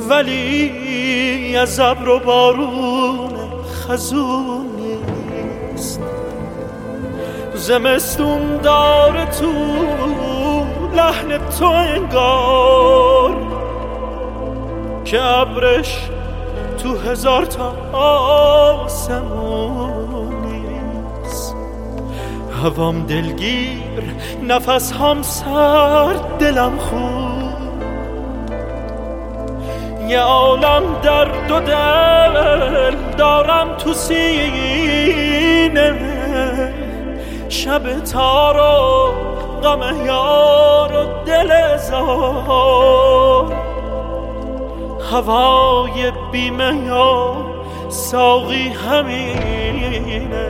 ولی از ابر و بارون خزون نیست. زمستون داره تو لحن تو انگار که ابرش تو هزار تا آسمون نیست. هوام دلگیر، نفس هم سرد، دلم خوب، یه عالم درد و دل دارم تو سینه. شب تار و غم یار و دل زار، هوای بیمه یا ساقی همینه.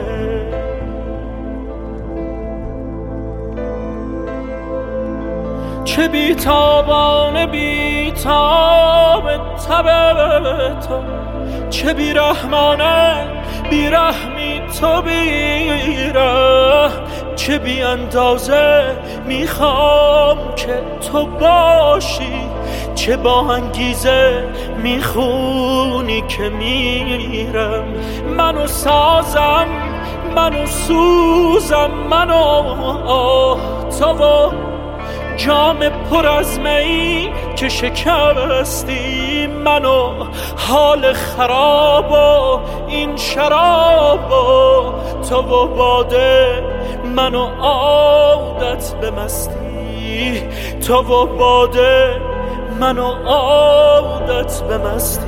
چه بیتابانه بیتاب تب تو، چه بیرحمانه بیرحمی تو بیره. چه بی اندازه میخوام که تو باشی، چه با انگیزه میخونی که میرم. منو سازم، منو سوزم، منو تو و جام پر از می که شکستی. منو حال خراب و این شراب و تو و باده، منو عادت به مستی. تو و باده، منو عادت به مستی.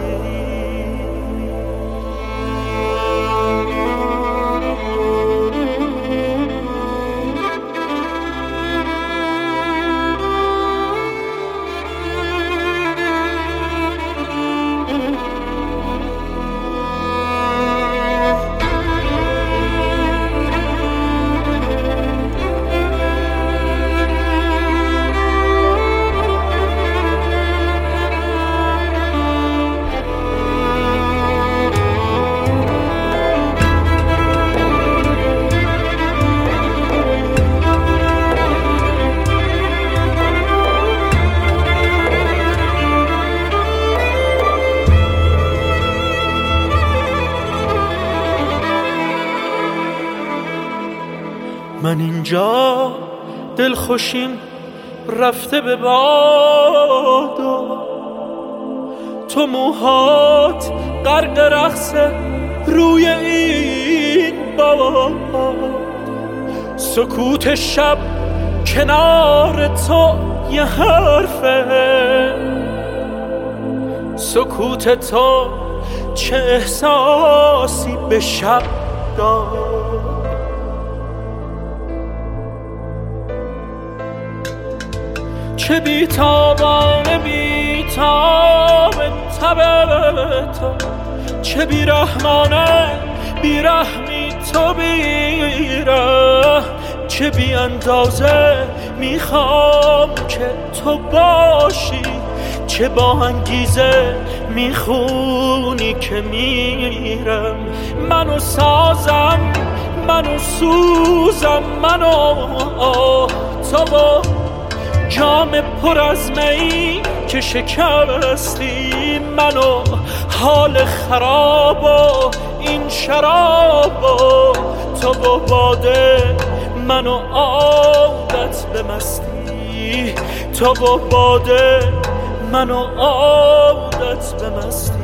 من اینجا دلخوشیم رفته به باد و تو موهات غرق رقص روی این باد. سکوت شب کنار تو یه حرفه، سکوت تو چه احساسی به شب داد. چه بیتابانه بیتاب تب تو، چه بیرحمانه بیرحمی تو بیره. چه بی اندازه میخوام که تو باشی، چه با انگیزه میخونی که میرم. منو سازم، منو سوزم، منو تو و جام پر از می که شکستی. منو حال خراب و این شراب و تو و باده، منو عادت به مستی. تو و باده، منو عادت به مستی.